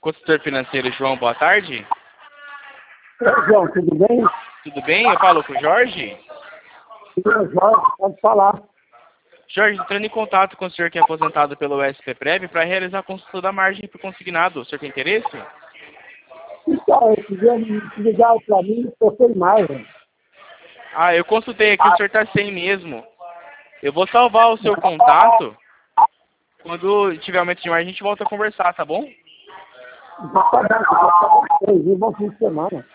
Consultor financeiro João, boa tarde. Oi, João, tudo bem? Tudo bem? Eu falo com o Jorge. Jorge, pode falar. Jorge, entrando em contato com o senhor que é aposentado pelo SPPrev para realizar a consulta da margem por consignado. O senhor tem interesse? Então, eu queria ligar para mim, eu sei mais. Ah, eu consultei aqui, o senhor está sem mesmo. Eu vou salvar o seu contato. Quando tiver aumento de margem, a gente volta a conversar, tá bom? Já tá bom, bom fim de semana.